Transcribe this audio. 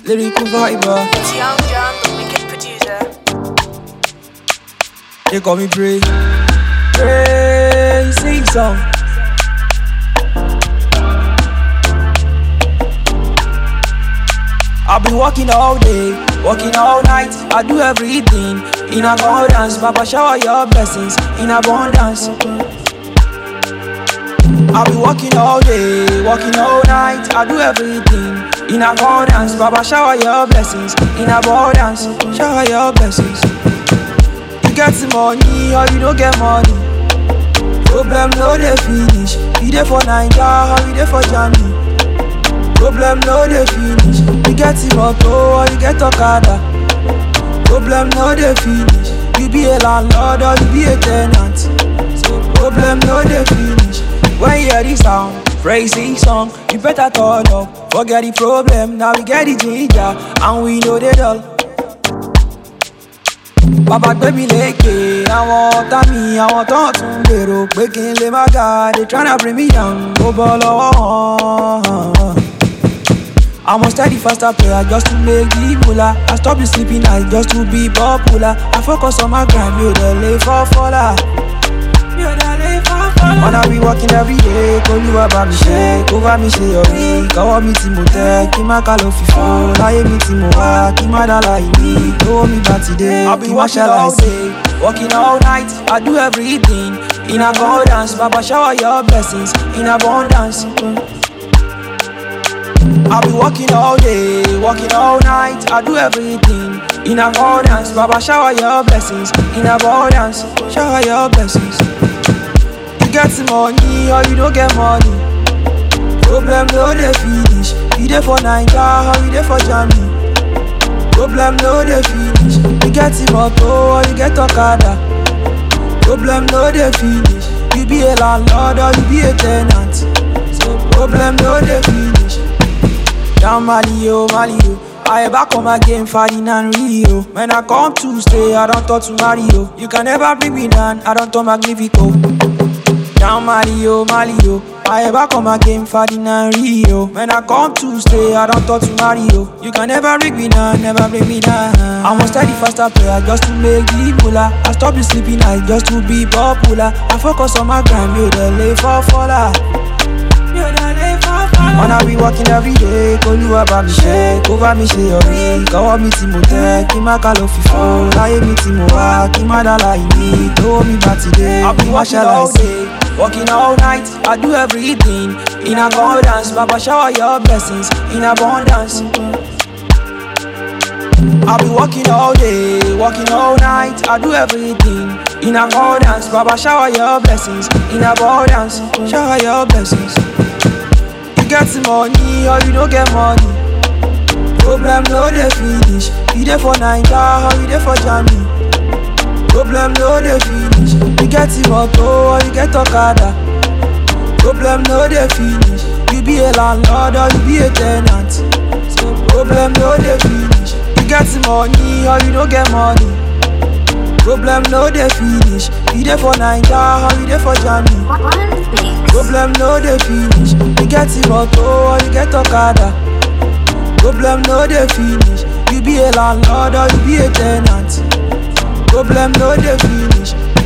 lyrical viber. It's Young John, the wicked producer. They call me Pray, sing song. I've been working all day, working all night. I do everything in abundance. Papa, shower your blessings in abundance. I've been working all day, working all night. I do everything in abundance. Papa, shower your blessings in abundance. Shower your blessings. You get some money or you don't get money. Problem no dey finish. You dey for Naija or you dey for Germany. Problem no dey finish. You get the motor or you get Okada. Problem no dey finish. You be a landlord or you be a tenant. So problem no dey finish. When you hear the sound, praise the song, you better turn up. Forget the problem, now we get the ginger and we know they dull. Baba gbé mi lékè, àwọn ọ̀tá mi, àwọn tó tún gbèrò pé kí n lè má ga. They tryna bring me down, ó bọ́ lọ́wọ́ wọn. I'm a steady faster player just to make the moolah. I stop the sleeping night just to be popular. I focus on my grind, you the lay for faller. Man, I be working every day, kó lúwa bá mi ṣe, kó bá mi ṣe yọrí. Kọ́wọ́ mi tí mo tẹ́, kí má ká ló fìfọ́. Láyé mi tí mo wá, kí má dá láì ní. Lówó mi bá ti dé, I've been working all day, working all night. I do everything in abundance. Baba, shower your blessings in abundance. I've been working all day, working all night. I do everything in abundance. Baba, shower your blessings in abundance. Shower your blessings. You get some money or you don't get money. Problem no dey finish. You dey for Naija or you dey for Germany. Problem no dey finish. You get the motor or you get Okada. Problem no dey finish. You be a landlord or you be a tenant. So problem no dey finish. Down Mali, oh. I back on my game, Ferdinand Rio. When I come to stay, I don't talk to Mario. You can never bring me down, I don't talk Magnifico. Down Mali, oh. I back on my game, Ferdinand Rio. When I come to stay, I don't talk to Mario. You can never bring me down, never bring me down. I'm a steady faster player just to make the moolah. I stop the sleeping night just to be popular. I focus on my grind, you the lay for faller. Man, I be working every day, kó lúwa bá mi ṣe, kó bá mi ṣe yọrí. Kọ́wọ́ mi tí mo tẹ́, kí má ká ló fìfọ́. Láyé mi tí mo wá, kí má dá láì ní. Lówó mi bá ti dé, I've been working all day, working all night. I do everything in abundance. Baba, shower your blessings in abundance. I've been working all day, working all night. I do everything in abundance. Baba, shower your blessings in abundance. Shower your blessings. You get some money or you don't get money. Problem no dey finish. You dey for Naija or you dey for Germany. Problem no dey finish. You get the motor or you get Okada. Problem no dey finish. You be a landlord or you be a tenant. So problem no dey finish. You get some money or you don't get money. Problem no dey finish. You dey for Naija or you dey for Germany. Problem no dey finish. You get the motor or you get Okada. Problem no dey finish. You be a landlord or you be a tenant. Problem no dey finish.